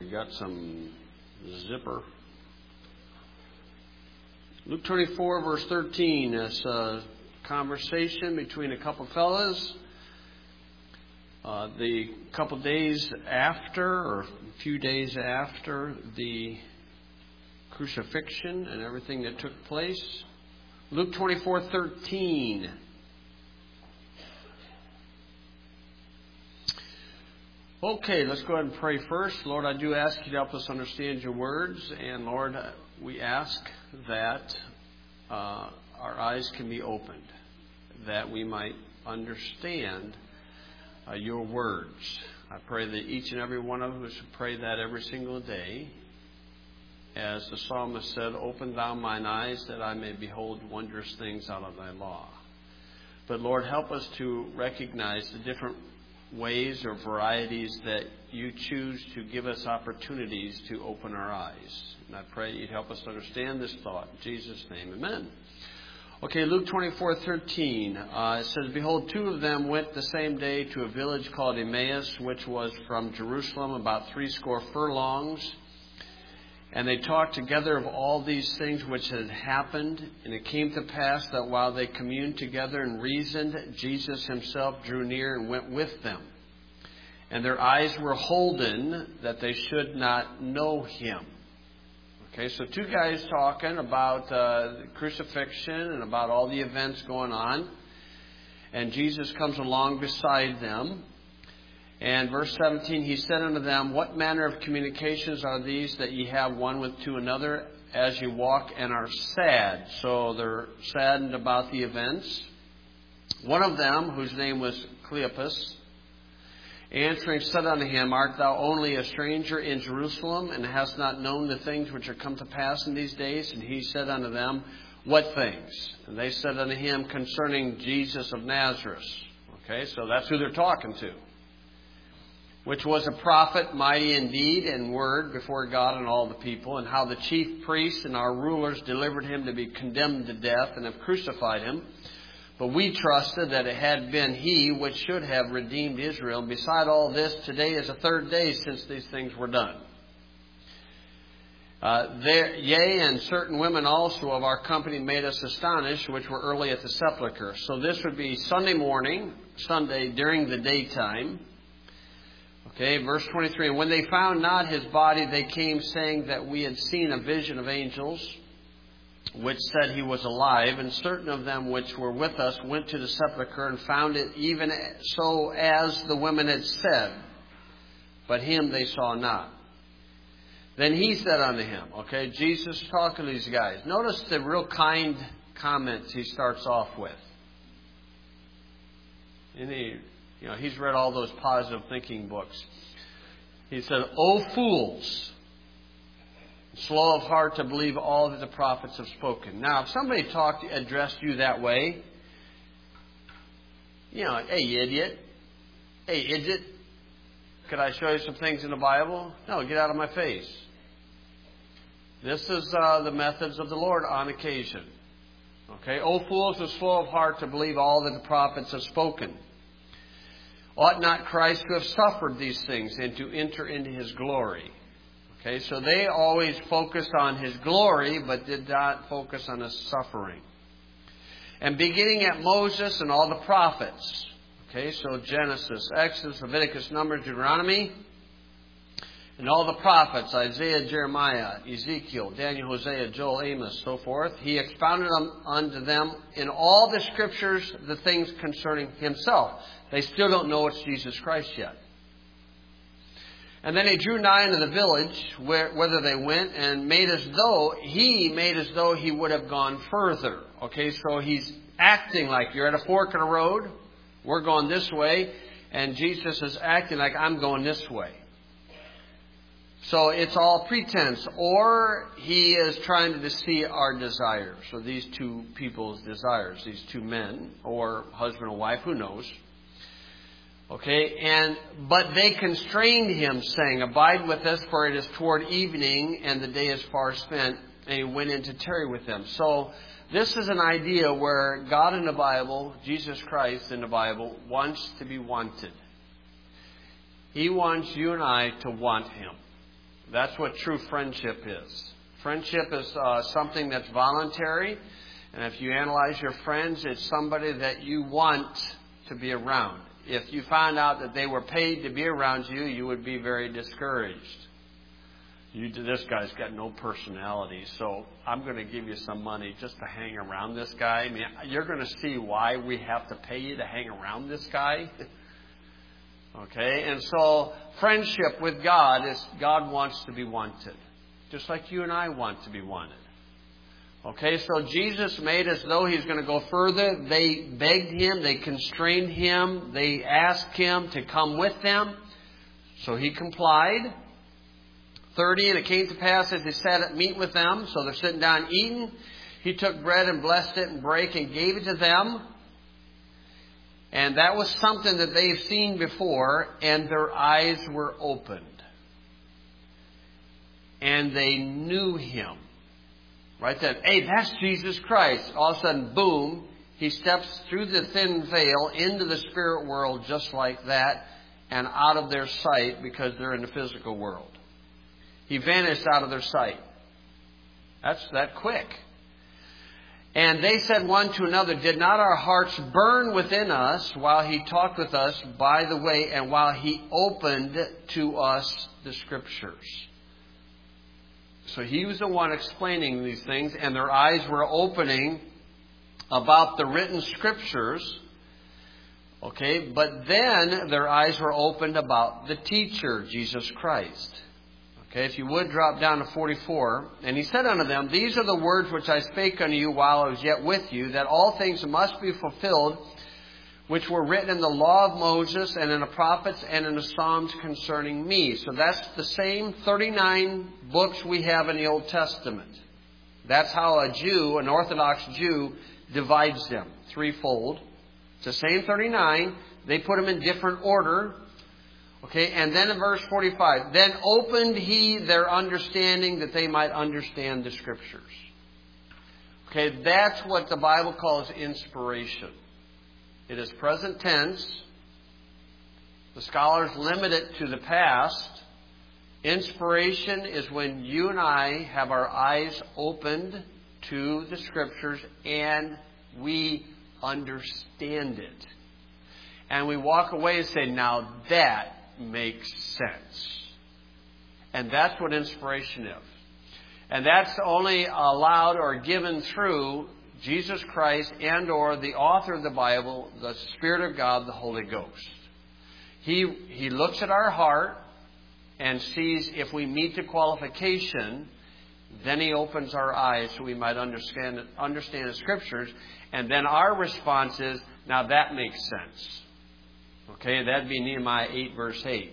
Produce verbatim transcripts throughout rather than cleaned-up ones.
we got some zipper. Luke twenty-four, verse thirteen. It's a conversation between a couple fellas. Uh, the couple days after, or a few days after the crucifixion and everything that took place. Luke twenty-four, thirteen. Okay, let's go ahead and pray first. Lord, I do ask you to help us understand your words. And Lord, we ask that uh, our eyes can be opened, that we might understand uh, your words. I pray that each and every one of us would pray that every single day. As the psalmist said, open thou mine eyes that I may behold wondrous things out of thy law. But Lord, help us to recognize the different ways or varieties that you choose to give us opportunities to open our eyes. And I pray you'd help us to understand this thought. In Jesus' name, amen. Okay, Luke twenty-four, thirteen. Uh, it says, behold, two of them went the same day to a village called Emmaus, which was from Jerusalem about threescore furlongs. And they talked together of all these things which had happened. And it came to pass that while they communed together and reasoned, Jesus himself drew near and went with them. And their eyes were holden that they should not know him. Okay, so two guys talking about uh, the crucifixion and about all the events going on. And Jesus comes along beside them. And verse seventeen, he said unto them, what manner of communications are these that ye have one with to another as ye walk and are sad? So they're saddened about the events. One of them, whose name was Cleopas, answering said unto him, art thou only a stranger in Jerusalem, and hast not known the things which are come to pass in these days? And he said unto them, what things? And they said unto him, concerning Jesus of Nazareth. Okay, so that's who they're talking to. Which was a prophet, mighty in deed and word before God and all the people, and how the chief priests and our rulers delivered him to be condemned to death and have crucified him. But we trusted that it had been he which should have redeemed Israel. And beside all this, today is the third day since these things were done. Uh, there, yea, and certain women also of our company made us astonished, which were early at the sepulchre. So this would be Sunday morning, Sunday during the daytime. Okay, verse twenty-three, and when they found not his body, they came saying that we had seen a vision of angels, which said he was alive. And certain of them which were with us went to the sepulchre and found it even so as the women had said. But him they saw not. Then he said unto him, okay, Jesus talking to these guys. Notice the real kind comments he starts off with. And he, you know, he's read all those positive thinking books. He said, O fools, slow of heart to believe all that the prophets have spoken. Now, if somebody talked, addressed you that way, you know, hey, idiot. Hey, idiot. Could I show you some things in the Bible? No, get out of my face. This is uh, the methods of the Lord on occasion. Okay, O fools, are slow of heart to believe all that the prophets have spoken. Ought not Christ to have suffered these things and to enter into his glory? Okay, so they always focused on his glory, but did not focus on his suffering. And beginning at Moses and all the prophets. Okay, so Genesis, Exodus, Leviticus, Numbers, Deuteronomy, and all the prophets, Isaiah, Jeremiah, Ezekiel, Daniel, Hosea, Joel, Amos, so forth. He expounded unto them in all the scriptures the things concerning himself. They still don't know it's Jesus Christ yet. And then he drew nigh unto the village, where, whither they went, and made as though, he made as though he would have gone further. Okay, so he's acting like you're at a fork in a road. We're going this way. And Jesus is acting like I'm going this way. So it's all pretense. Or he is trying to deceive our desires. So these two people's desires, these two men, or husband and wife, who knows. Okay, and but they constrained him, saying, abide with us, for it is toward evening, and the day is far spent. And he went in to tarry with them. So this is an idea where God in the Bible, Jesus Christ in the Bible, wants to be wanted. He wants you and I to want him. That's what true friendship is. Friendship is uh, something that's voluntary. And if you analyze your friends, it's somebody that you want to be around. If you found out that they were paid to be around you, you would be very discouraged. You, this guy's got no personality, so I'm going to give you some money just to hang around this guy. I mean, you're going to see why we have to pay you to hang around this guy. Okay, and so friendship with God is God wants to be wanted, just like you and I want to be wanted. Okay, so Jesus made as though He's going to go further. They begged Him, they constrained Him, they asked Him to come with them. So He complied. thirty, and it came to pass as He sat at meat with them, so they're sitting down eating, He took bread and blessed it and brake and gave it to them. And that was something that they've seen before, and their eyes were opened. And they knew Him. Right then, hey, that's Jesus Christ. All of a sudden, boom, He steps through the thin veil into the spirit world just like that, and out of their sight because they're in the physical world. He vanished out of their sight. That's that quick. And they said one to another, did not our hearts burn within us while He talked with us by the way, and while He opened to us the Scriptures? So He was the one explaining these things, and their eyes were opening about the written Scriptures. Okay, but then their eyes were opened about the teacher, Jesus Christ. Okay, if you would drop down to forty-four. And He said unto them, these are the words which I spake unto you while I was yet with you, that all things must be fulfilled, which were written in the law of Moses and in the prophets and in the Psalms concerning me. So that's the same thirty-nine books we have in the Old Testament. That's how a Jew, an Orthodox Jew, divides them threefold. It's the same thirty-nine. They put them in different order. Okay, and then in verse forty-five, then opened He their understanding that they might understand the Scriptures. Okay, that's what the Bible calls inspiration. It is present tense. The scholars limit it to the past. Inspiration is when you and I have our eyes opened to the Scriptures and we understand it. And we walk away and say, now that makes sense. And that's what inspiration is. And that's only allowed or given through Jesus Christ and or the author of the Bible, the Spirit of God, the Holy Ghost. He, he looks at our heart and sees if we meet the qualification, then He opens our eyes so we might understand, understand the Scriptures. And then our response is, now that makes sense. Okay, that'd be Nehemiah eight, verse eight.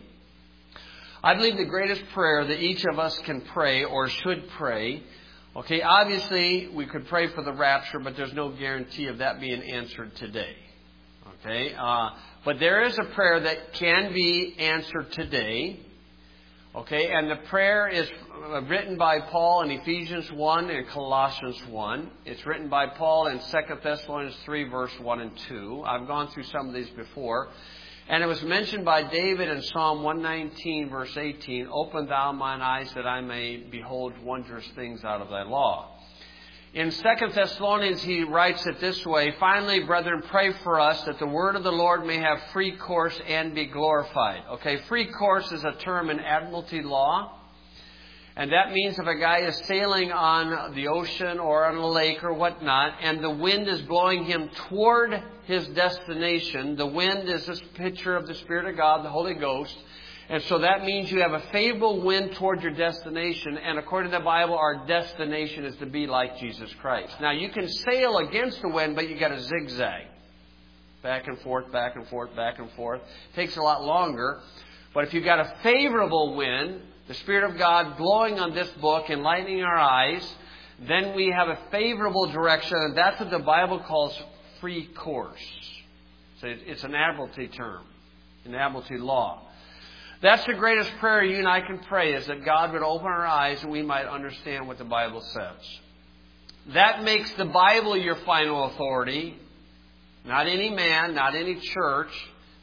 I believe the greatest prayer that each of us can pray or should pray. Okay, obviously we could pray for the rapture, but there's no guarantee of that being answered today. Okay, uh, but there is a prayer that can be answered today. Okay, and the prayer is written by Paul in Ephesians one and Colossians one. It's written by Paul in Second Thessalonians three, verse one and two. I've gone through some of these before. And it was mentioned by David in Psalm one nineteen, verse eighteen, open thou mine eyes that I may behold wondrous things out of thy law. In Second Thessalonians, he writes it this way, finally, brethren, pray for us that the word of the Lord may have free course and be glorified. Okay, free course is a term in admiralty law. And that means if a guy is sailing on the ocean or on a lake or whatnot, and the wind is blowing him toward his destination, the wind is this picture of the Spirit of God, the Holy Ghost. And so that means you have a favorable wind toward your destination. And according to the Bible, our destination is to be like Jesus Christ. Now, you can sail against the wind, but you got to zigzag. Back and forth, back and forth, back and forth. It takes a lot longer. But if you've got a favorable wind, the Spirit of God blowing on this book, enlightening our eyes, then we have a favorable direction. And that's what the Bible calls free course. So it's an admiralty term, an admiralty law. That's the greatest prayer you and I can pray, is that God would open our eyes and we might understand what the Bible says. That makes the Bible your final authority. Not any man, not any church.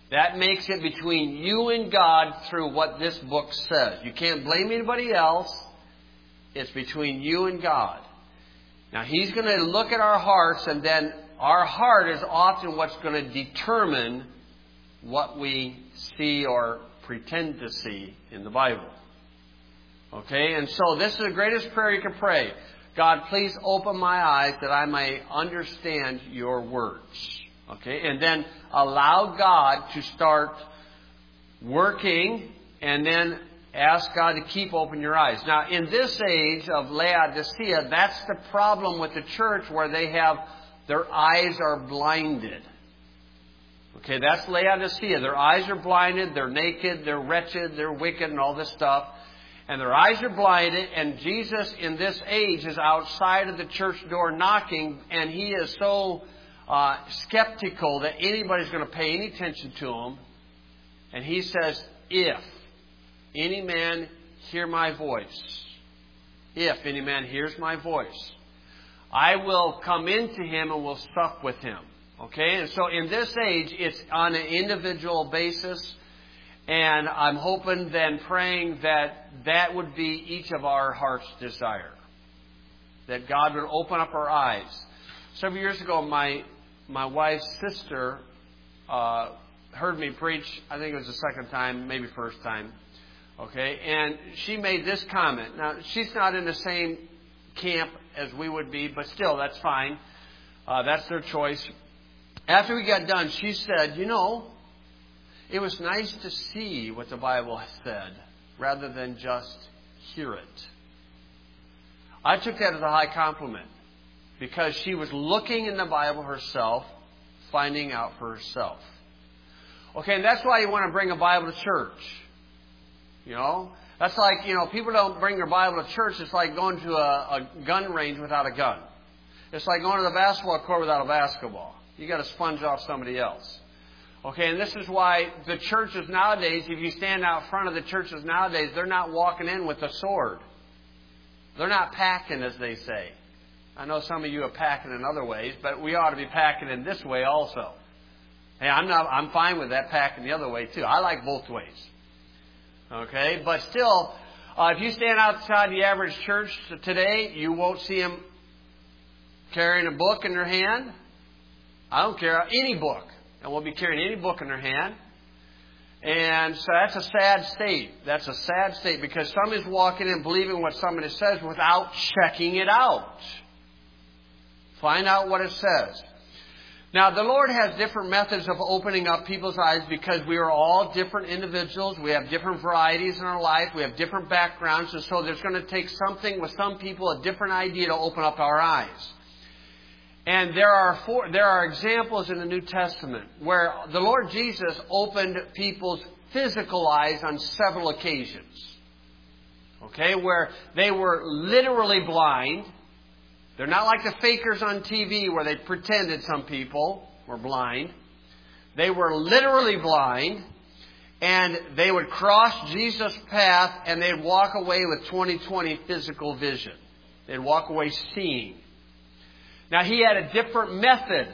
That makes it between you and God through what this book says. You can't blame anybody else. It's between you and God. Now, He's going to look at our hearts, and then our heart is often what's going to determine what we see or pretend to see in the Bible. Okay? And so this is the greatest prayer you can pray. God, please open my eyes that I may understand your words. Okay? And then allow God to start working, and then ask God to keep open your eyes. Now, in this age of Laodicea, that's the problem with the church, where they have, their eyes are blinded. Okay, that's Laodicea. Their eyes are blinded, they're naked, they're wretched, they're wicked, and all this stuff. And their eyes are blinded, and Jesus in this age is outside of the church door knocking, and He is so uh, skeptical that anybody's going to pay any attention to Him. And He says, if any man hear my voice, if any man hears my voice, I will come into him and will sup with him. Okay? And so in this age, it's on an individual basis. And I'm hoping then, praying that that would be each of our heart's desire. That God would open up our eyes. Several years ago, my my wife's sister uh, heard me preach. I think it was the second time, maybe first time. Okay, and she made this comment. Now, she's not in the same camp as we would be, but still, that's fine. Uh, that's their choice. After we got done, she said, you know, it was nice to see what the Bible said rather than just hear it. I took that as a high compliment, because she was looking in the Bible herself, finding out for herself. Okay, and that's why you want to bring a Bible to church. You know, that's like, you know, people don't bring their Bible to church. It's like going to a, a gun range without a gun. It's like going to the basketball court without a basketball. You got to sponge off somebody else. Okay, and this is why the churches nowadays, if you stand out front of the churches nowadays, they're not walking in with a sword. They're not packing, as they say. I know some of you are packing in other ways, but we ought to be packing in this way also. Hey, I'm not. I'm fine with that, packing the other way too. I like both ways. Okay, but still, uh, if you stand outside the average church today, you won't see them carrying a book in their hand. I don't care, any book. And won't be carrying any book in their hand. And so that's a sad state. That's a sad state, because somebody's walking in believing what somebody says without checking it out. Find out what it says. Now, the Lord has different methods of opening up people's eyes, because we are all different individuals. We have different varieties in our life. We have different backgrounds. And so there's going to take something with some people, a different idea, to open up our eyes. And there are four, there are examples in the New Testament where the Lord Jesus opened people's physical eyes on several occasions. Okay, where they were literally blind. They're not like the fakers on T V where they pretended some people were blind. They were literally blind, and they would cross Jesus' path and they'd walk away with twenty twenty physical vision. They'd walk away seeing. Now, He had a different method.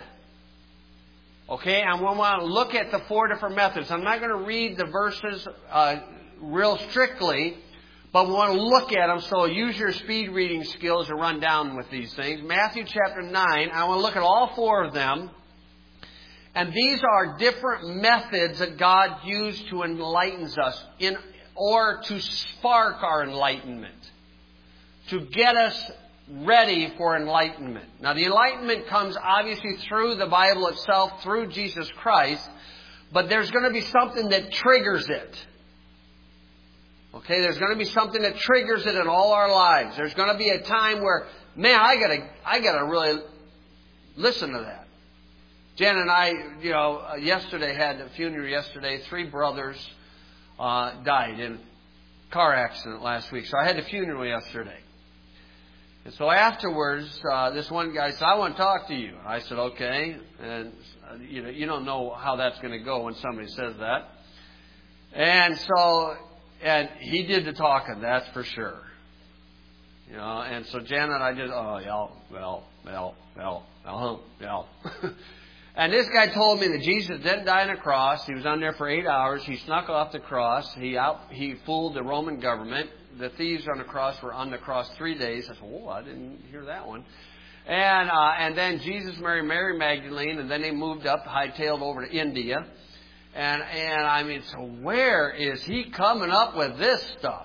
Okay, and we want to look at the four different methods. I'm not going to read the verses uh, real strictly, but we want to look at them, so use your speed reading skills to run down with these things. Matthew chapter nine, I want to look at all four of them. And these are different methods that God used to enlighten us, in, or to spark our enlightenment, to get us ready for enlightenment. Now, the enlightenment comes obviously through the Bible itself, through Jesus Christ, but there's going to be something that triggers it. Okay, there's going to be something that triggers it in all our lives. There's going to be a time where, man, I gotta, I gotta really listen to that. Jen and I, you know, yesterday had a funeral yesterday. Three brothers uh, died in a car accident last week. So I had the funeral yesterday. And so afterwards, uh, this one guy said, I want to talk to you. I said, okay. And, uh, you know, you don't know how that's going to go when somebody says that. And so, and he did the talking, that's for sure. You know, and so Janet and I just, oh, yeah, well, well, well, well, well. And this guy told me that Jesus didn't die on a cross. He was on there for eight hours. He snuck off the cross. He out, he fooled the Roman government. The thieves on the cross were on the cross three days. I said, "Oh, I didn't hear that one." And uh, and then Jesus married Mary Magdalene, and then they moved up, hightailed over to India. And and I mean, so where is he coming up with this stuff?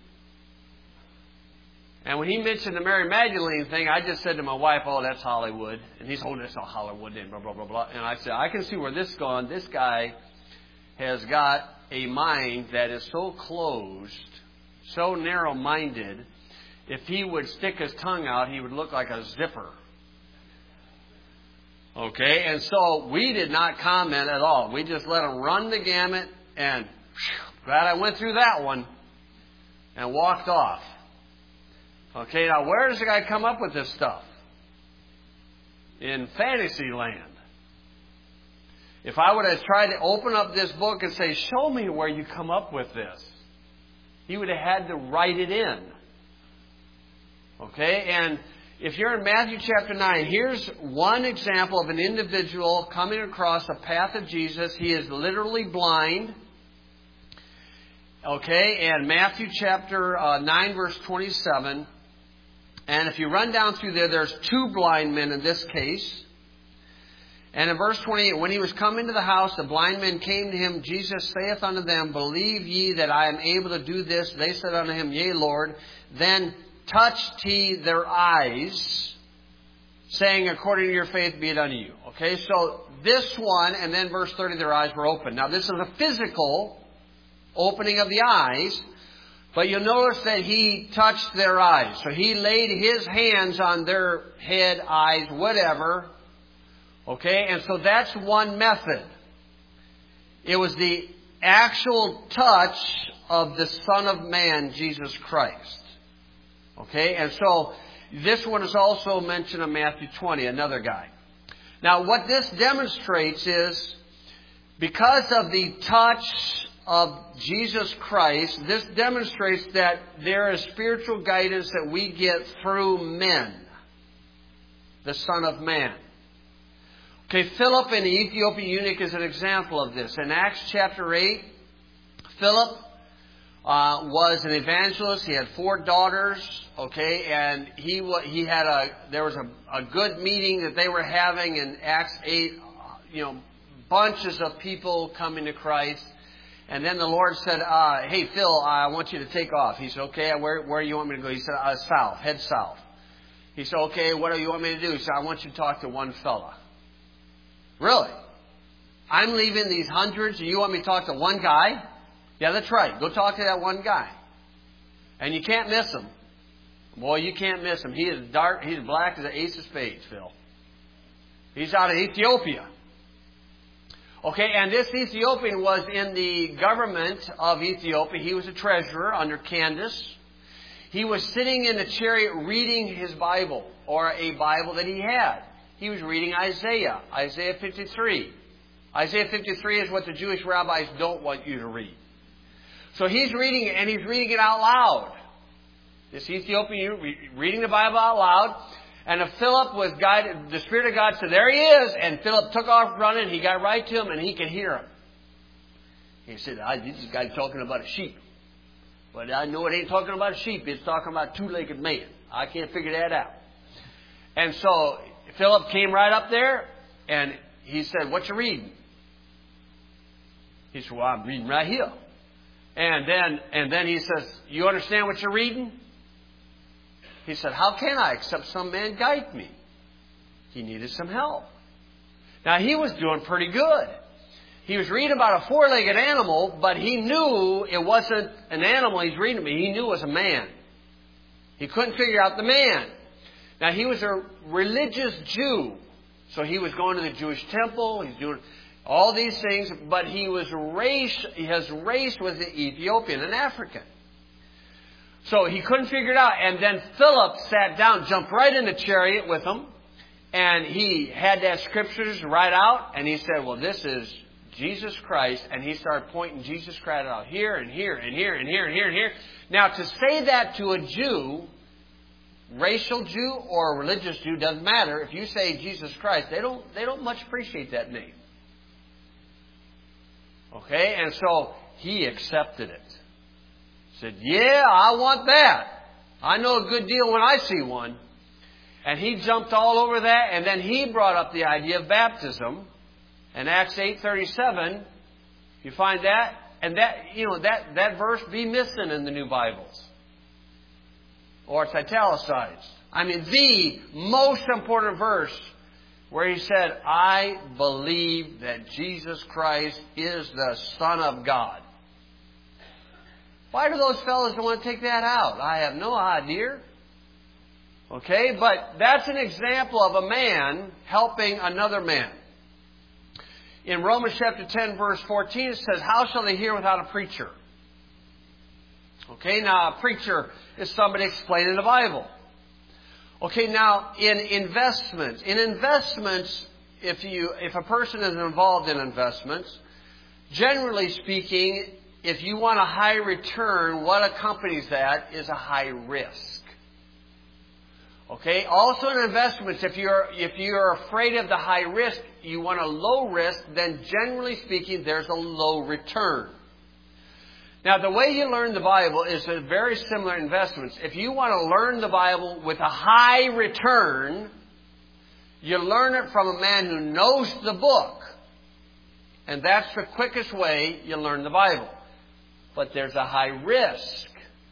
And when he mentioned the Mary Magdalene thing, I just said to my wife, "Oh, that's Hollywood." And he said, "Oh, that's not Hollywood," and blah, blah, blah, blah. And I said, I can see where this is going. This guy has got a mind that is so closed, so narrow-minded, if he would stick his tongue out, he would look like a zipper. Okay? And so we did not comment at all. We just let him run the gamut, and whew, glad I went through that one, and walked off. Okay, now where does the guy come up with this stuff? In fantasy land. If I would have tried to open up this book and say, "Show me where you come up with this," he would have had to write it in. Okay, and if you're in Matthew chapter nine, here's one example of an individual coming across the path of Jesus. He is literally blind. Okay, and Matthew chapter uh, nine, verse twenty-seven. And if you run down through there, there's two blind men in this case. And in verse twenty-eight, when he was come into the house, the blind men came to him. Jesus saith unto them, "Believe ye that I am able to do this?" They said unto him, "Yea, Lord." Then touched he their eyes, saying, "According to your faith be it unto you." Okay, so this one, and then verse thirty, their eyes were open. Now this is a physical opening of the eyes. But you'll notice that he touched their eyes. So he laid his hands on their head, eyes, whatever. Okay, and so that's one method. It was the actual touch of the Son of Man, Jesus Christ. Okay, and so this one is also mentioned in Matthew twenty, another guy. Now what this demonstrates is, because of the touch of Jesus Christ, this demonstrates that there is spiritual guidance that we get through men, the Son of Man. Okay, Philip and the Ethiopian eunuch is an example of this. In Acts chapter eight, Philip uh, was an evangelist. He had four daughters. Okay, and he he had a there was a, a good meeting that they were having in Acts eight. You know, bunches of people coming to Christ. And then the Lord said, uh, "Hey, Phil, I want you to take off." He said, "Okay, where where do you want me to go?" He said, uh, "South, head south." He said, "Okay, what do you want me to do?" He said, "I want you to talk to one fella." "Really? I'm leaving these hundreds and you want me to talk to one guy?" "Yeah, that's right. Go talk to that one guy. And you can't miss him." Boy, you can't miss him. He is dark, he's black as an ace of spades, Phil. He's out of Ethiopia. Okay, and this Ethiopian was in the government of Ethiopia. He was a treasurer under Candace. He was sitting in a chariot reading his Bible, or a Bible that he had. He was reading Isaiah, Isaiah fifty-three. Isaiah fifty-three is what the Jewish rabbis don't want you to read. So he's reading it, and he's reading it out loud. This Ethiopian reading the Bible out loud. And if Philip was guided, the Spirit of God said, "There he is." And Philip took off running. He got right to him and he could hear him. He said, I, "This guy's talking about a sheep. But I know it ain't talking about a sheep. It's talking about a two-legged man. I can't figure that out." And so Philip came right up there and he said, "What you reading?" He said, "Well, I'm reading right here." And then, and then he says, "You understand what you're reading?" He said, "How can I, except some man guide me?" He needed some help. Now, he was doing pretty good. He was reading about a four-legged animal, but he knew it wasn't an animal he's reading about. He knew it was a man. He couldn't figure out the man. Now, he was a religious Jew. So he was going to the Jewish temple. He's doing all these things. But he was race, his race was the Ethiopian, an African. So he couldn't figure it out. And then Philip sat down, jumped right in the chariot with him. And he had that scriptures right out. And he said, "Well, this is Jesus Christ." And he started pointing Jesus Christ out here and here and here and here and here and here. Now, to say that to a Jew racial Jew or a religious Jew, doesn't matter. If you say Jesus Christ, they don't they don't much appreciate that name. Okay, and so he accepted it. Said, yeah, I want that. I know a good deal when I see one. And he jumped all over that, and then he brought up the idea of baptism. In Acts eight thirty-seven, you find that, and that, you know, that, that verse be missing in the new Bibles. Or it's italicized. I mean, the most important verse where he said, I believe that Jesus Christ is the Son of God. Why do those fellows want to take that out? I have no idea. Okay, but that's an example of a man helping another man. In Romans chapter ten, verse fourteen, it says, how shall they hear without a preacher? Okay, now a preacher is somebody explaining the Bible. Okay, now in investments, in investments, if you if a person is involved in investments, generally speaking, if you want a high return, what accompanies that is a high risk. Okay, also in investments, if you're if you're afraid of the high risk, you want a low risk, then generally speaking, there's a low return. Now, the way you learn the Bible is a very similar investments. If you want to learn the Bible with a high return, you learn it from a man who knows the book. And that's the quickest way you learn the Bible. But there's a high risk.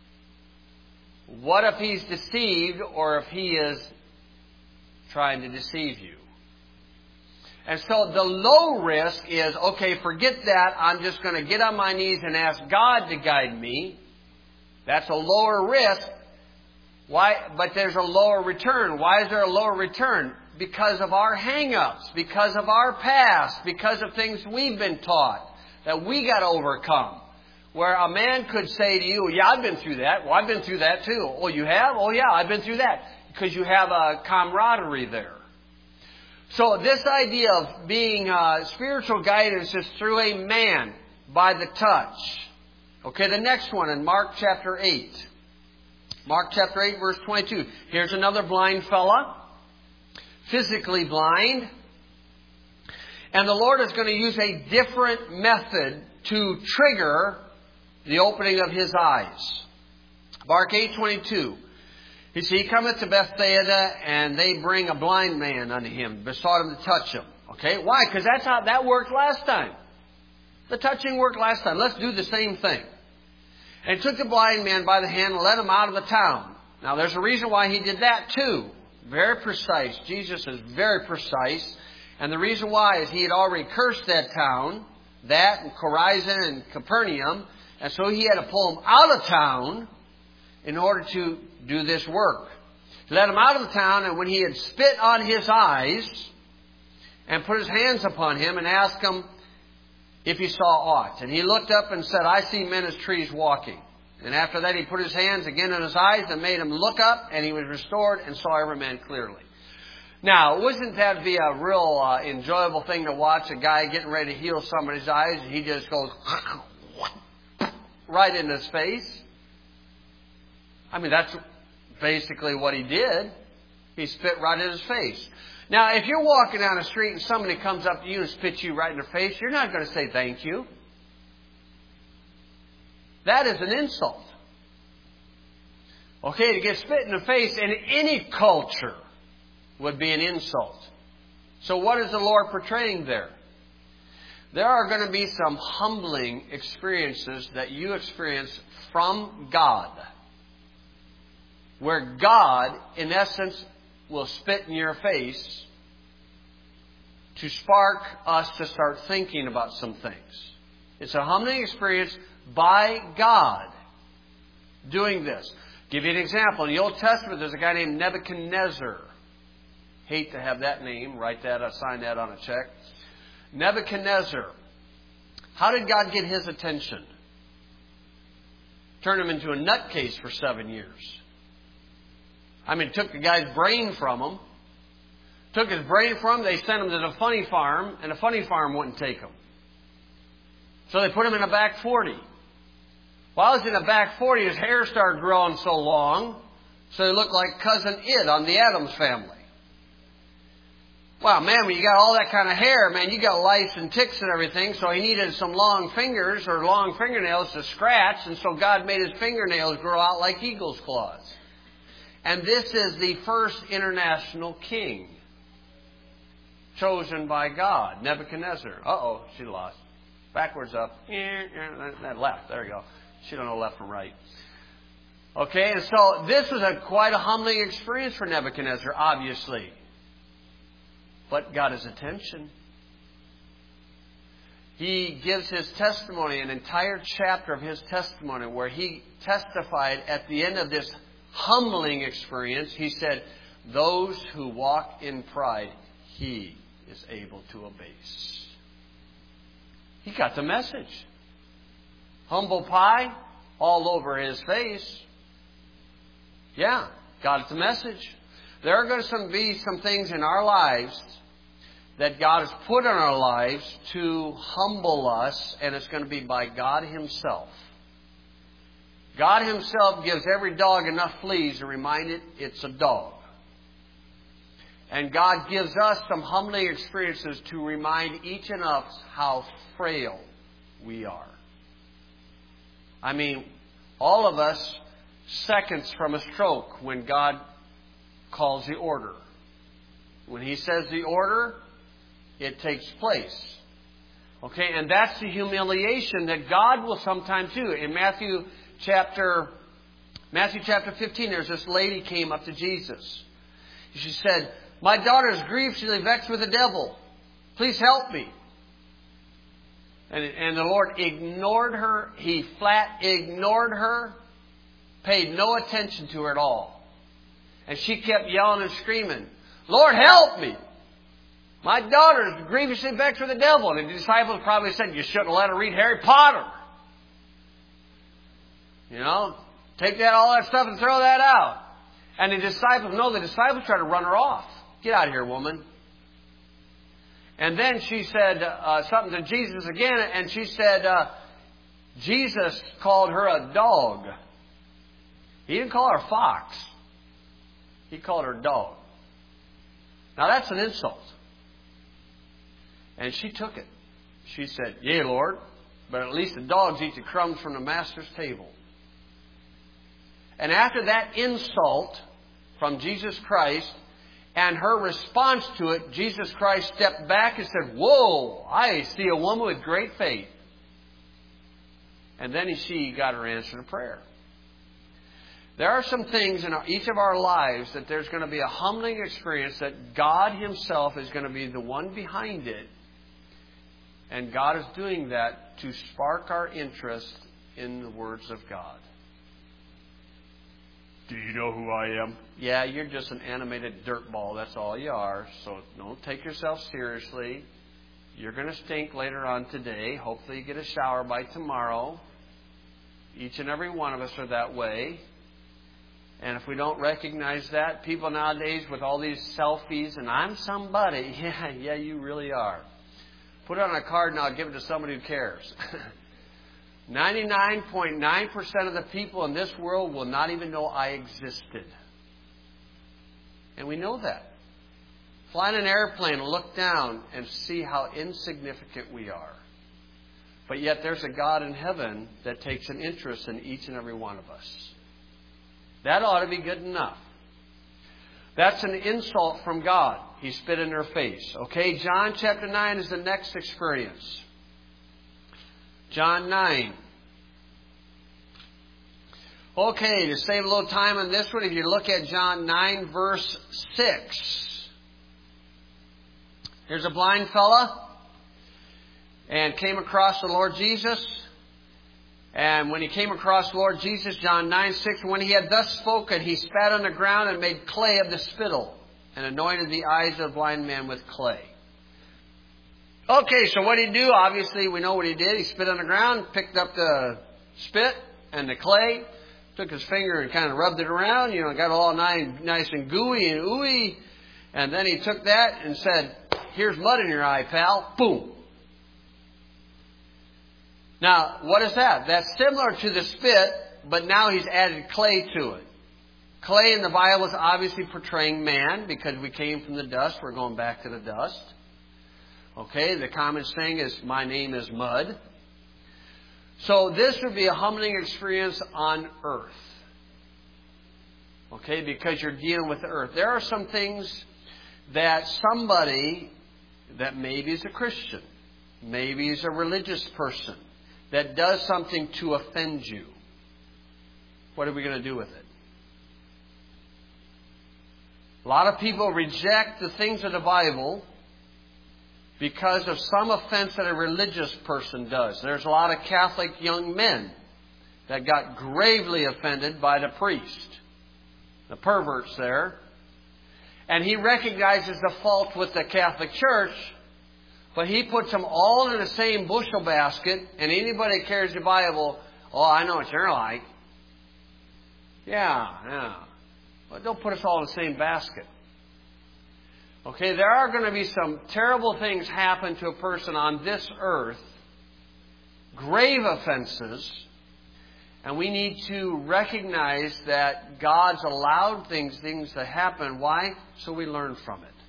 What if he's deceived or if he is trying to deceive you? And so the low risk is, okay, forget that. I'm just going to get on my knees and ask God to guide me. That's a lower risk. Why? But there's a lower return. Why is there a lower return? Because of our hang-ups, because of our past, because of things we've been taught that we got to overcome. Where a man could say to you, yeah, I've been through that. Well, I've been through that too. Oh, you have? Oh, yeah, I've been through that. Because you have a camaraderie there. So this idea of being uh, spiritual guidance is through a man by the touch. Okay, the next one in Mark chapter eight. Mark chapter eight, verse twenty-two. Here's another blind fella. Physically blind. And the Lord is going to use a different method to trigger the opening of his eyes. Mark eight twenty-two. He said, he cometh to Bethsaida, and they bring a blind man unto him, besought him to touch him. Okay, why? Because that's how that worked last time. The touching worked last time. Let's do the same thing. And he took the blind man by the hand and led him out of the town. Now, there's a reason why he did that too. Very precise. Jesus is very precise. And the reason why is he had already cursed that town, that and Chorazin and Capernaum. And so he had to pull him out of town in order to do this work. He led him out of the town, and when he had spit on his eyes and put his hands upon him and asked him if he saw aught. And he looked up and said, I see men as trees walking. And after that he put his hands again on his eyes and made him look up, and he was restored and saw every man clearly. Now, wouldn't that be a real uh, enjoyable thing to watch, a guy getting ready to heal somebody's eyes, and he just goes right in his face? I mean, that's basically what he did. He spit right in his face. Now, if you're walking down the street and somebody comes up to you and spits you right in the face, you're not going to say thank you. That is an insult. Okay, to get spit in the face in any culture would be an insult. So what is the Lord portraying there? There are going to be some humbling experiences that you experience from God, where God, in essence, will spit in your face to spark us to start thinking about some things. It's a humbling experience by God doing this. Give you an example. In the Old Testament, there's a guy named Nebuchadnezzar. Hate to have that name. Write that, sign that on a check. Nebuchadnezzar. How did God get his attention? Turned him into a nutcase for seven years. I mean, took the guy's brain from him. Took his brain from him. They sent him to the funny farm, and the funny farm wouldn't take him. So they put him in a back forty. While he was in a back forty, his hair started growing so long So he looked like Cousin Id on the Addams Family. Wow, man, when you got all that kind of hair, man, you got lice and ticks and everything, so he needed some long fingers or long fingernails to scratch, and so God made his fingernails grow out like eagle's claws. And this is the first international king chosen by God, Nebuchadnezzar. Uh-oh, she lost. Backwards up. That left. There you go. She don't know left from right. Okay, and so this was a quite a humbling experience for Nebuchadnezzar, obviously. But got his attention. He gives his testimony, an entire chapter of his testimony, where he testified at the end of this humbling experience. He said, those who walk in pride, he is able to abase. He got the message. Humble pie all over his face. Yeah, got the message. There are going to be some things in our lives that God has put in our lives to humble us, and it's going to be by God Himself. God Himself gives every dog enough fleas to remind it it's a dog. And God gives us some humbling experiences to remind each of us how frail we are. I mean, all of us seconds from a stroke when God calls the order. When He says the order, it takes place. Okay, and that's the humiliation that God will sometimes do. In Matthew chapter Matthew chapter fifteen, there's this lady came up to Jesus. She said, my daughter is grievously vexed with the devil. Please help me. And, and the Lord ignored her. He flat ignored her. Paid no attention to her at all. And she kept yelling and screaming, Lord, help me. My daughter is grievously vexed with the devil. And the disciples probably said, you shouldn't let her read Harry Potter. You know, take that all that stuff and throw that out. And the disciples, no, the disciples tried to run her off. Get out of here, woman. And then she said uh, something to Jesus again, and she said, uh, Jesus called her a dog. He didn't call her a fox. He called her a dog. Now that's an insult. And she took it. She said, yea, Lord, but at least the dogs eat the crumbs from the master's table. And after that insult from Jesus Christ, and her response to it, Jesus Christ stepped back and said, whoa, I see a woman with great faith. And then she got her answer to prayer. There are some things in each of our lives that there's going to be a humbling experience that God Himself is going to be the one behind it. And God is doing that to spark our interest in the words of God. Do you know who I am? Yeah, you're just an animated dirt ball. That's all you are. So don't take yourself seriously. You're going to stink later on today. Hopefully you get a shower by tomorrow. Each and every one of us are that way. And if we don't recognize that, people nowadays with all these selfies, and I'm somebody. Yeah, yeah, you really are. Put it on a card and I'll give it to somebody who cares. ninety-nine point nine percent of the people in this world will not even know I existed. And we know that. Fly in an airplane and look down and see how insignificant we are. But yet there's a God in heaven that takes an interest in each and every one of us. That ought to be good enough. That's an insult from God. He spit in their face. Okay, John chapter nine is the next experience. John nine. Okay, to save a little time on this one, if you look at John nine, verse six. Here's a blind fella and came across the Lord Jesus. And when he came across the Lord Jesus, John nine six, when he had thus spoken, he spat on the ground and made clay of the spittle and anointed the eyes of the blind man with clay. Okay, so what did he do? Obviously, we know what he did. He spit on the ground, picked up the spit and the clay, took his finger and kind of rubbed it around, you know, got it all nice, nice and gooey and ooey. And then he took that and said, here's mud in your eye, pal. Boom. Now, what is that? That's similar to the spit, but now he's added clay to it. Clay in the Bible is obviously portraying man because we came from the dust. We're going back to the dust. Okay, the common saying is, my name is mud. So this would be a humbling experience on earth. Okay, because you're dealing with the earth. There are some things that somebody that maybe is a Christian, maybe is a religious person, that does something to offend you. What are we going to do with it? A lot of people reject the things of the Bible because of some offense that a religious person does. There's a lot of Catholic young men that got gravely offended by the priest, the perverts there. And he recognizes the fault with the Catholic Church, but he puts them all in the same bushel basket, and anybody that carries the Bible, oh, I know what you're like. Yeah, yeah. But don't put us all in the same basket. Okay, there are going to be some terrible things happen to a person on this earth, grave offenses, and we need to recognize that God's allowed things, things to happen. Why? So we learn from it.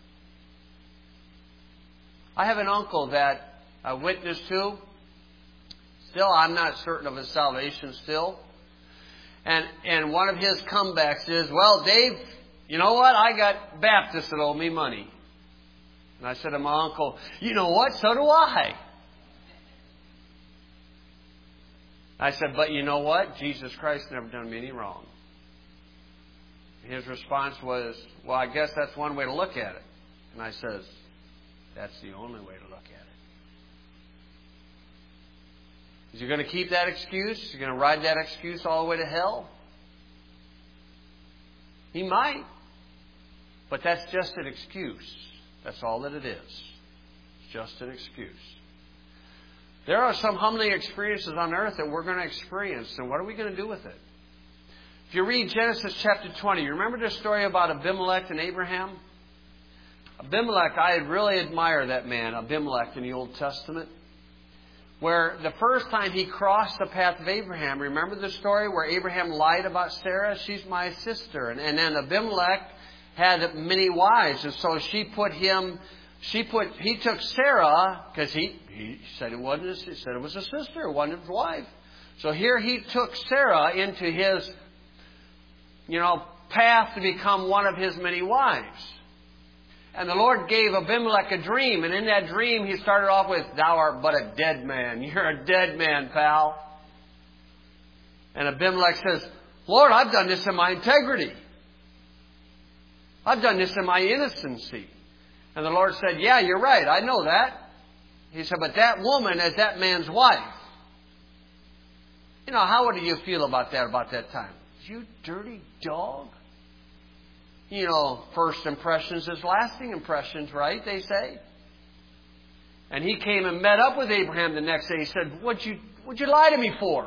I have an uncle that I witnessed to. Still, I'm not certain of his salvation still. And and one of his comebacks is, well, Dave, you know what? I got Baptists that owe me money. And I said to my uncle, you know what? So do I. I said, but you know what? Jesus Christ never done me any wrong. His response was, well, I guess that's one way to look at it. And I says, that's the only way to look at it. Is he going to keep that excuse? Is he going to ride that excuse all the way to hell? He might. But that's just an excuse. That's all that it is. It's just an excuse. There are some humbling experiences on earth that we're going to experience. And what are we going to do with it? If you read Genesis chapter twenty, you remember the story about Abimelech and Abraham? Abimelech, I really admire that man, Abimelech, in the Old Testament. Where the first time he crossed the path of Abraham, remember the story where Abraham lied about Sarah? She's my sister. And, and then Abimelech had many wives. And so she put him, she put, he took Sarah, because he, he said it wasn't his, he said it was a sister, it wasn't his wife. So here he took Sarah into his, you know, path to become one of his many wives. And the Lord gave Abimelech a dream. And in that dream, he started off with, thou art but a dead man. You're a dead man, pal. And Abimelech says, Lord, I've done this in my integrity. I've done this in my innocency. And the Lord said, yeah, you're right. I know that. He said, but that woman is that man's wife. You know, how would you feel about that about that time? You dirty dog. You know, first impressions is lasting impressions, right? They say. And he came and met up with Abraham the next day. He said, what'd you, what'd you lie to me for?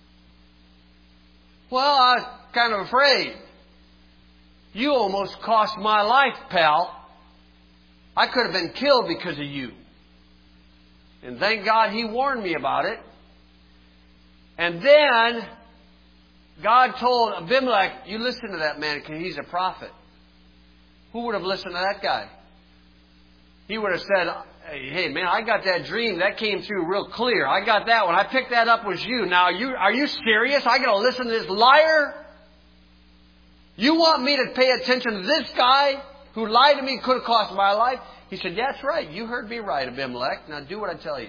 Well, I was kind of afraid. You almost cost my life, pal. I could have been killed because of you. And thank God he warned me about it. And then God told Abimelech, you listen to that man because he's a prophet. Who would have listened to that guy? He would have said, hey, man, I got that dream. That came through real clear. I got that one. I picked that up was you. Now, you are you serious? I got to listen to this liar? You want me to pay attention to this guy who lied to me, could have cost my life? He said, that's right. You heard me right, Abimelech. Now do what I tell you.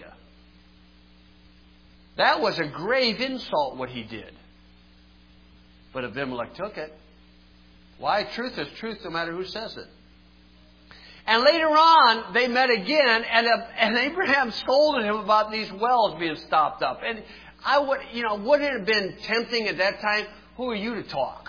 That was a grave insult, what he did. But Abimelech took it. Why? Truth is truth no matter who says it. And later on, they met again, and, uh, and Abraham scolded him about these wells being stopped up. And I would, you know, wouldn't it have been tempting at that time? Who are you to talk?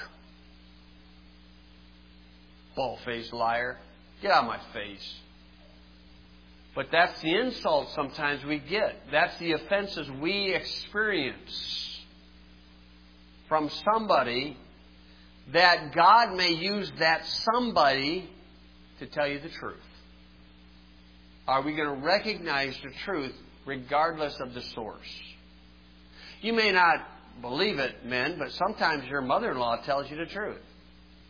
Bald-faced liar. Get out of my face. But that's the insult sometimes we get. That's the offenses we experience from somebody that God may use that somebody to tell you the truth. Are we going to recognize the truth regardless of the source? You may not believe it, men, but sometimes your mother-in-law tells you the truth.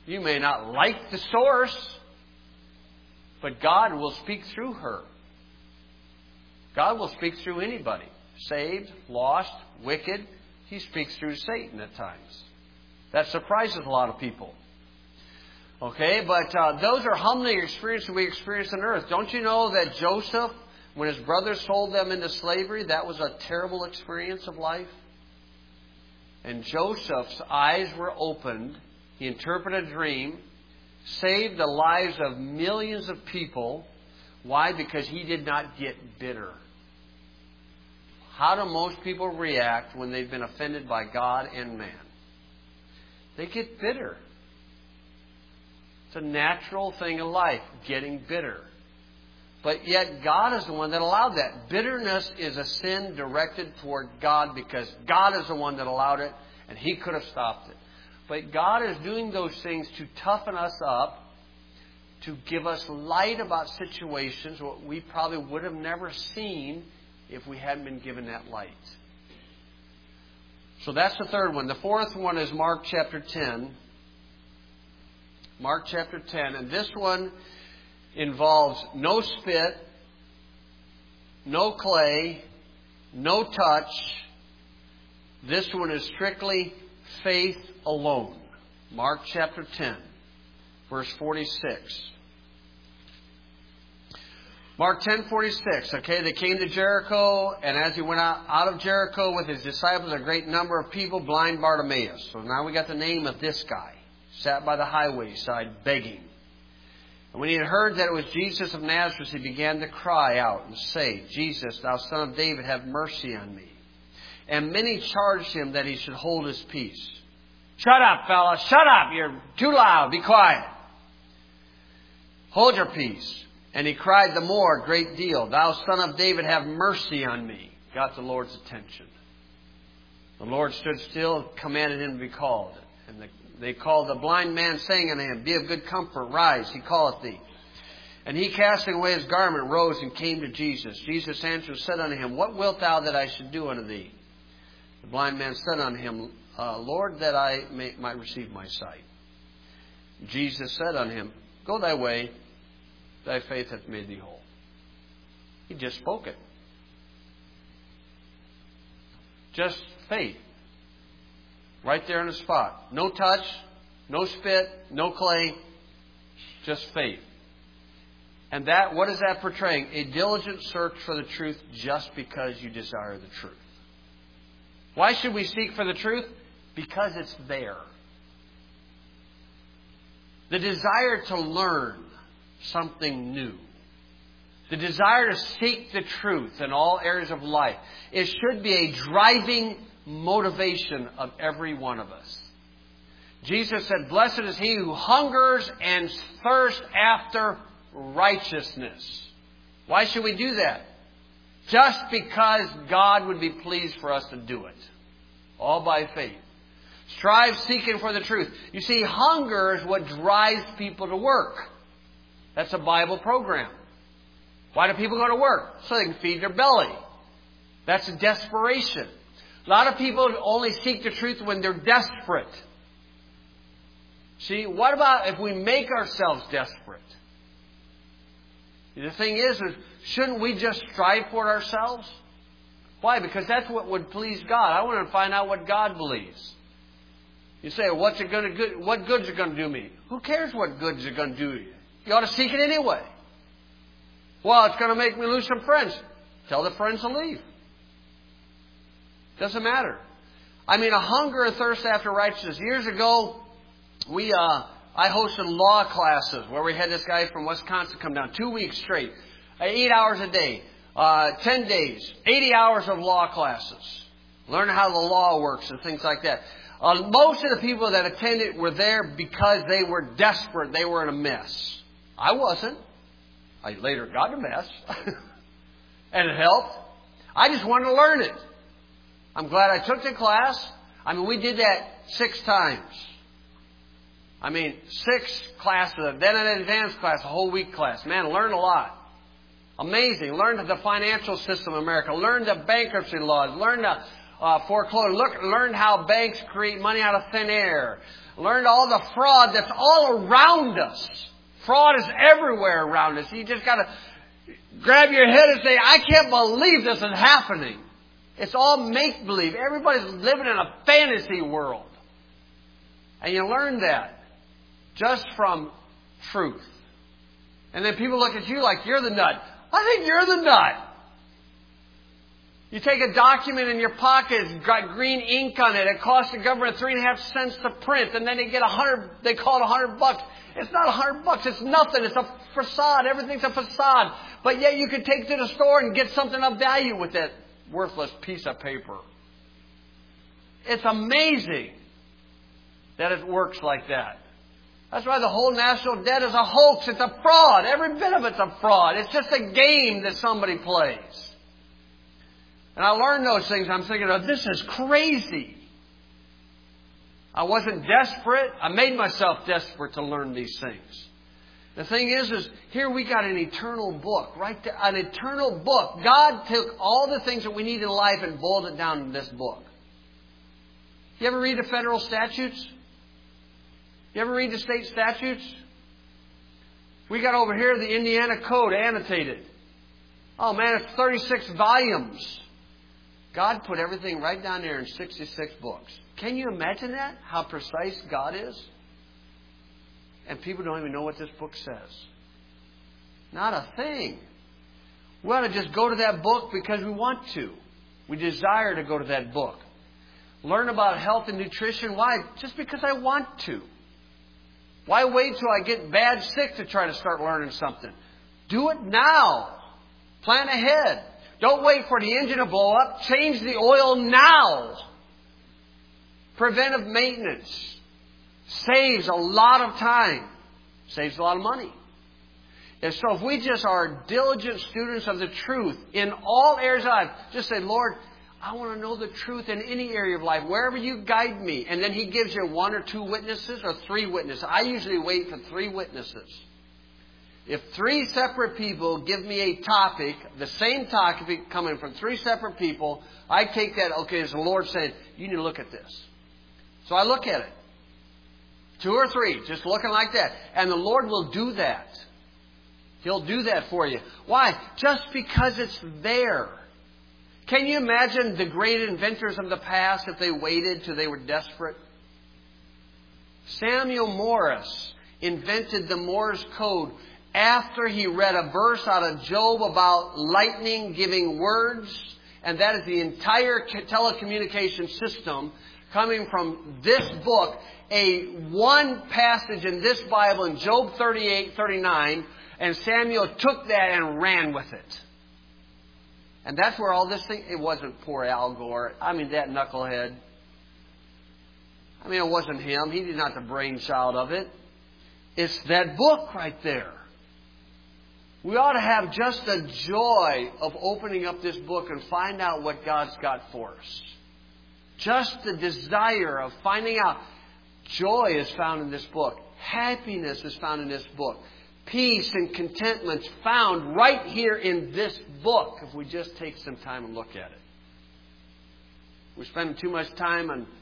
You may not like the source, but God will speak through her. God will speak through anybody. Saved, lost, wicked. He speaks through Satan at times. That surprises a lot of people. Okay, but uh, those are humbling experiences we experience on earth. Don't you know that Joseph, when his brothers sold them into slavery, that was a terrible experience of life? And Joseph's eyes were opened. He interpreted a dream, saved the lives of millions of people. Why? Because he did not get bitter. How do most people react when they've been offended by God and man? They get bitter. It's a natural thing in life, getting bitter. But yet God is the one that allowed that. Bitterness is a sin directed toward God because God is the one that allowed it and He could have stopped it. But God is doing those things to toughen us up, to give us light about situations what we probably would have never seen if we hadn't been given that light. So that's the third one. The fourth one is Mark chapter ten. Mark chapter ten. And this one involves no spit, no clay, no touch. This one is strictly faith alone. Mark chapter ten, verse forty-six. Mark ten forty-six. Okay, they came to Jericho, and as he went out, out of Jericho with his disciples, a great number of people, blind Bartimaeus. So now we got the name of this guy. Sat by the highway side begging. And when he had heard that it was Jesus of Nazareth, he began to cry out and say, Jesus, thou son of David, have mercy on me. And many charged him that he should hold his peace. Shut up, fella. Shut up. You're too loud. Be quiet. Hold your peace. And he cried the more a great deal, thou son of David, have mercy on me. Got the Lord's attention. The Lord stood still, commanded him to be called. And the, they called the blind man, saying unto him, be of good comfort, rise, he calleth thee. And he, casting away his garment, rose and came to Jesus. Jesus answered, said unto him, what wilt thou that I should do unto thee? The blind man said unto him, uh, Lord, that I may, might receive my sight. Jesus said unto him, go thy way, thy faith hath made thee whole. He just spoke it. Just faith. Right there on the spot. No touch, no spit, no clay, just faith. And that, what is that portraying? A diligent search for the truth just because you desire the truth. Why should we seek for the truth? Because it's there. The desire to learn something new. The desire to seek the truth in all areas of life. It should be a driving motivation of every one of us. Jesus said, blessed is he who hungers and thirsts after righteousness. Why should we do that? Just because God would be pleased for us to do it. All by faith. Strive seeking for the truth. You see, hunger is what drives people to work. That's a Bible program. Why do people go to work? So they can feed their belly. That's a desperation. A lot of people only seek the truth when they're desperate. See, what about if we make ourselves desperate? The thing is, is shouldn't we just strive for it ourselves? Why? Because that's what would please God. I want to find out what God believes. You say, what's it going to good? What good's it going to do me? Who cares what good's it going to do you? You ought to seek it anyway. Well, it's going to make me lose some friends. Tell the friends to leave. Doesn't matter. I mean, a hunger and thirst after righteousness. Years ago, we uh, I hosted law classes where we had this guy from Wisconsin come down two weeks straight, eight hours a day, uh, ten days, eighty hours of law classes, learning how the law works and things like that. Uh, most of the people that attended were there because they were desperate. They were in a mess. I wasn't. I later got a mess. And it helped. I just wanted to learn it. I'm glad I took the class. I mean, we did that six times. I mean, six classes. Then an advanced class, a whole week class. Man, learned a lot. Amazing. Learned the financial system of America. Learned the bankruptcy laws. Learned the, uh, foreclosure. Look, learned how banks create money out of thin air. Learned all the fraud that's all around us. Fraud is everywhere around us. You just got to grab your head and say, I can't believe this is happening. It's all make-believe. Everybody's living in a fantasy world. And you learn that just from truth. And then people look at you like you're the nut. I think you're the nut. You take a document in your pocket, it's got green ink on it. It costs the government three and a half cents to print, and then they get a hundred. They call it a hundred bucks. It's not a hundred bucks. It's nothing. It's a facade. Everything's a facade. But yet you could take it to the store and get something of value with that worthless piece of paper. It's amazing that it works like that. That's why the whole national debt is a hoax. It's a fraud. Every bit of it's a fraud. It's just a game that somebody plays. And I learned those things. I'm thinking, oh, this is crazy. I wasn't desperate. I made myself desperate to learn these things. The thing is, is here we got an eternal book, right there, an eternal book. God took all the things that we need in life and boiled it down in this book. You ever read the federal statutes? You ever read the state statutes? We got over here the Indiana Code annotated. Oh man, it's thirty-six volumes. God put everything right down there in sixty-six books. Can you imagine that? How precise God is? And people don't even know what this book says. Not a thing. We ought to just go to that book because we want to. We desire to go to that book. Learn about health and nutrition. Why? Just because I want to. Why wait till I get bad sick to try to start learning something? Do it now. Plan ahead. Don't wait for the engine to blow up. Change the oil now. Preventive maintenance saves a lot of time. Saves a lot of money. And so if we just are diligent students of the truth in all areas of life, just say, Lord, I want to know the truth in any area of life, wherever you guide me. And then He gives you one or two witnesses or three witnesses. I usually wait for three witnesses. If three separate people give me a topic, the same topic coming from three separate people, I take that, okay, as the Lord saying, you need to look at this. So I look at it. Two or three, just looking like that. And the Lord will do that. He'll do that for you. Why? Just because it's there. Can you imagine the great inventors of the past if they waited till they were desperate? Samuel Morse invented the Morse code after he read a verse out of Job about lightning giving words. And that is the entire telecommunication system coming from this book. A one passage in this Bible in Job thirty-eight, thirty-nine. And Samuel took that and ran with it. And that's where all this thing... It wasn't poor Al Gore. I mean, that knucklehead. I mean, it wasn't him. He's not the brainchild of it. It's that book right there. We ought to have just the joy of opening up this book and find out what God's got for us. Just the desire of finding out. Joy is found in this book. Happiness is found in this book. Peace and contentment found right here in this book if we just take some time and look at it. We're spending too much time on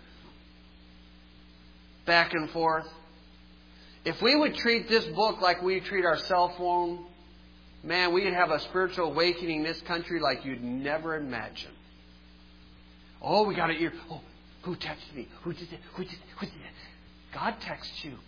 back and forth. If we would treat this book like we treat our cell phone, man, we'd have a spiritual awakening in this country like you'd never imagine. Oh, we got an ear. Oh, who texted me? Who did that? Who did that? Who did that? God texts you.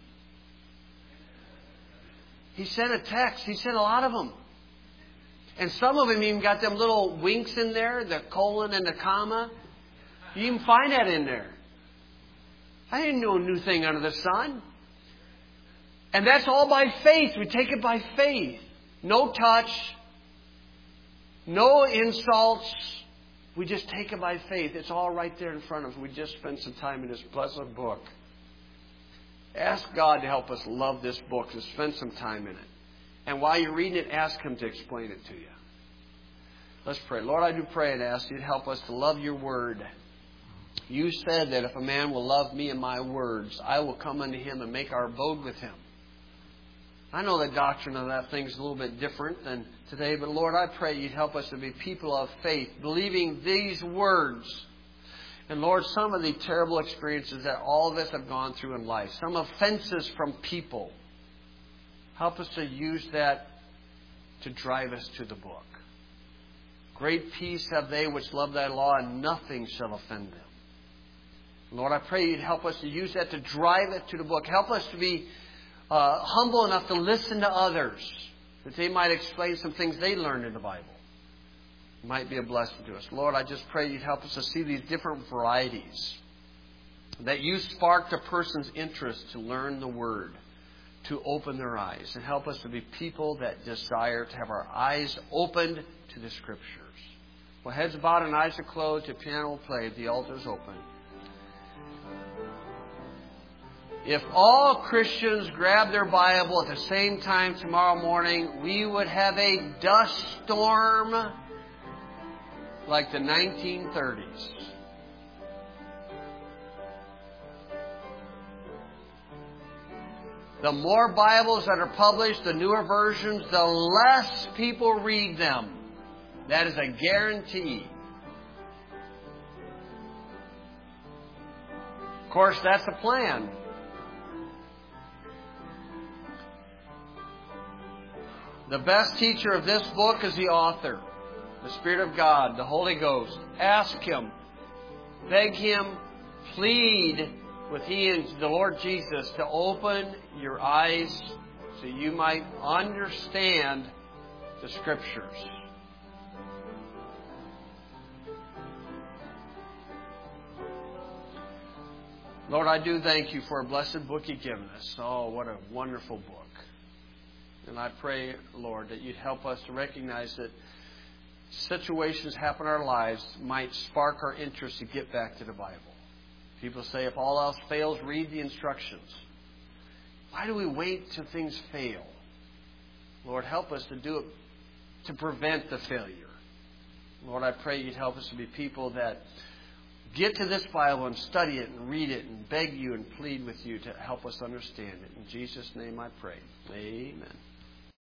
He sent a text. He sent a lot of them. And some of them even got them little winks in there, the colon and the comma. You even find that in there. I didn't know a new thing under the sun. And that's all by faith. We take it by faith. No touch. No insults. We just take it by faith. It's all right there in front of us. We just spend some time in this blessed book. Ask God to help us love this book and spend some time in it. And while you're reading it, ask Him to explain it to you. Let's pray. Lord, I do pray and ask You to help us to love Your Word. You said that if a man will love Me and My words, I will come unto him and make our abode with him. I know the doctrine of that thing is a little bit different than today, but Lord, I pray You'd help us to be people of faith, believing these words. And Lord, some of the terrible experiences that all of us have gone through in life, some offenses from people, help us to use that to drive us to the book. Great peace have they which love thy law, and nothing shall offend them. Lord, I pray you'd help us to use that to drive us to the book. Help us to be uh, humble enough to listen to others, that they might explain some things they learned in the Bible. It might be a blessing to us. Lord, I just pray you'd help us to see these different varieties, that you sparked a person's interest to learn the Word, to open their eyes, and help us to be people that desire to have our eyes opened to the Scriptures. Well, heads bowed and eyes are closed. The piano will play. The altar is open. If all Christians grab their Bible at the same time tomorrow morning, we would have a dust storm like the nineteen thirties. The more Bibles that are published, the newer versions, the less people read them. That is a guarantee. Of course, that's the plan. The best teacher of this book is the author, the Spirit of God, the Holy Ghost. Ask Him, beg Him, plead with He and the Lord Jesus to open your eyes so you might understand the Scriptures. Lord, I do thank you for a blessed book you've given us. Oh, what a wonderful book. And I pray, Lord, that you'd help us to recognize that situations happen in our lives might spark our interest to get back to the Bible. People say, if all else fails, read the instructions. Why do we wait till things fail? Lord, help us to do it to prevent the failure. Lord, I pray you'd help us to be people that get to this Bible and study it and read it and beg you and plead with you to help us understand it. In Jesus' name I pray. Amen.